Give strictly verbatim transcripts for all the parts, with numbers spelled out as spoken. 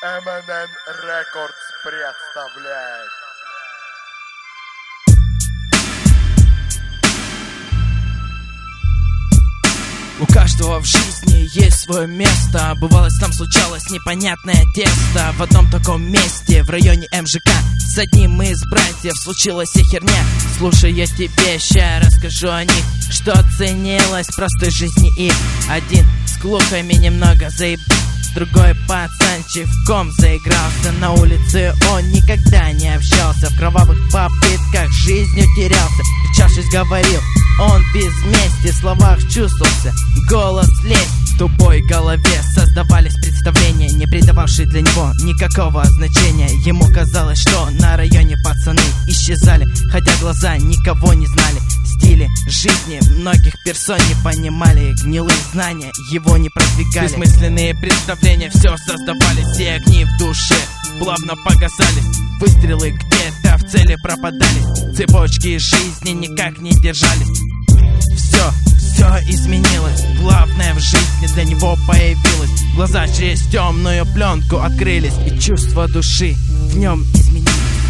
эм эн эн Records представляет. У каждого в жизни есть свое место. Бывало, там случалось непонятное тесто. В одном таком месте, в районе эм жэ ка, с одним из братьев случилась и херня. Слушай, я тебе ща расскажу о них, что ценилось в простой жизни их. Один с клухами немного заеб... Другой пацанчик в ком заигрался. На улице он никогда не общался, в кровавых попытках жизнью терялся. Причавшись, говорил он без мести, в словах чувствовался голос лезть. В тупой голове создавались представления, не придававшие для него никакого значения. Ему казалось, что на районе пацаны исчезали, хотя глаза никого не знали. Стили жизни многих персон не понимали, гнилые знания его не продвигали. Бессмысленные представления все создавали, все огни в душе плавно погасали. Выстрелы где-то в цели пропадали, цепочки жизни никак не держались. Все, все изменилось, главное в жизни для него появилось. Глаза через темную пленку открылись, и чувства души в нем изменились.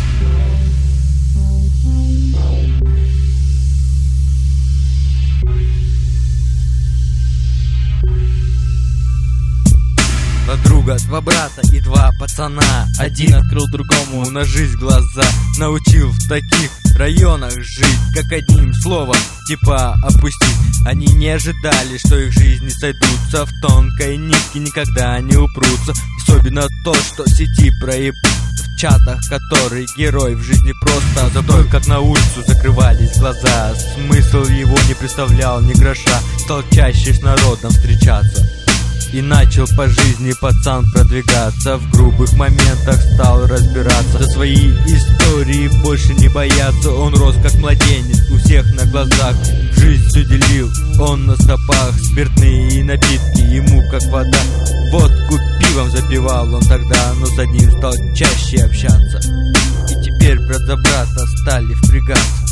Два друга, два брата и два пацана. Один открыл другому на жизнь глаза, научил в таких районах жить, как одним словом типа опустить. Они не ожидали, что их жизни сойдутся в тонкой нитке, никогда не упрутся. Особенно то, что в сети проеб... в чатах, который герой в жизни просто забыл, как на улицу закрывались глаза. Смысл его не представлял ни гроша, стал чаще с народом встречаться. И начал по жизни пацан продвигаться, в грубых моментах стал разбираться. За свои истории больше не бояться, он рос как младенец у всех на глазах. В жизнь все делил он на стопах, спиртные напитки ему как вода. Водку пивом запивал он тогда, но с одним стал чаще общаться. И теперь брат за брата стали впрягаться.